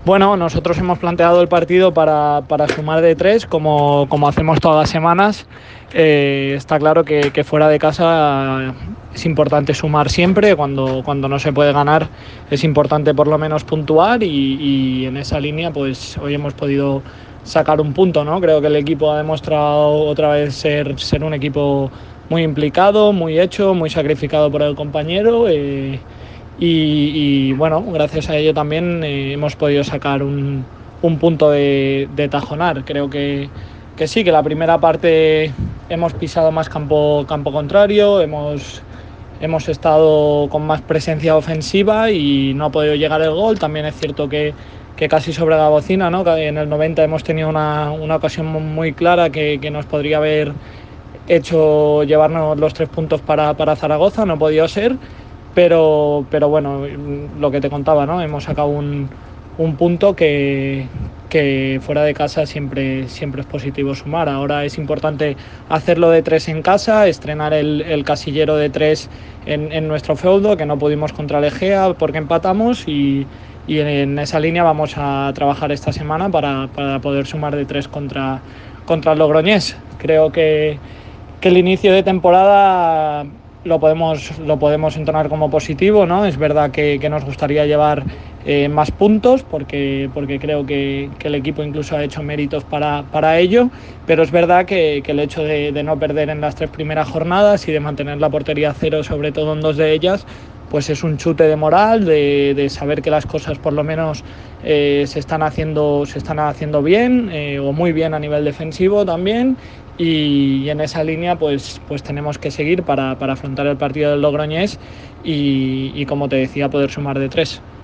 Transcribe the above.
Bueno, nosotros hemos planteado el partido para sumar de 3, como hacemos todas las semanas. Está claro que fuera de casa es importante sumar siempre. Cuando no se puede ganar es importante por lo menos puntuar y en esa línea pues hoy hemos podido sacar un punto, ¿no? Creo que el equipo ha demostrado otra vez ser un equipo muy implicado, muy hecho, muy sacrificado por el compañero. Y bueno, gracias a ello también hemos podido sacar un punto de Tajonar. Creo que sí, que la primera parte hemos pisado más campo contrario, hemos estado con más presencia ofensiva y no ha podido llegar el gol. También es cierto que casi sobre la bocina, ¿no? Que en el 90 hemos tenido una ocasión muy clara que nos podría haber hecho llevarnos los 3 puntos para Zaragoza, no ha podido ser. Pero bueno, lo que te contaba, ¿no? Hemos sacado un punto que fuera de casa siempre es positivo sumar. Ahora es importante hacerlo de 3 en casa, estrenar el casillero de 3 en nuestro feudo, que no pudimos contra el Egea porque empatamos y en esa línea vamos a trabajar esta semana para poder sumar de 3 contra el Logroñés. Creo que el inicio de temporada lo podemos entonar como positivo, ¿no? Es verdad que nos gustaría llevar más puntos porque creo que el equipo incluso ha hecho méritos para ello, pero es verdad que el hecho de no perder en las 3 primeras jornadas y de mantener la portería cero, sobre todo en 2 de ellas, pues es un chute de moral, de saber que las cosas por lo menos se están haciendo bien o muy bien a nivel defensivo también. Y en esa línea pues tenemos que seguir para afrontar el partido del Logroñés y como te decía, poder sumar de 3.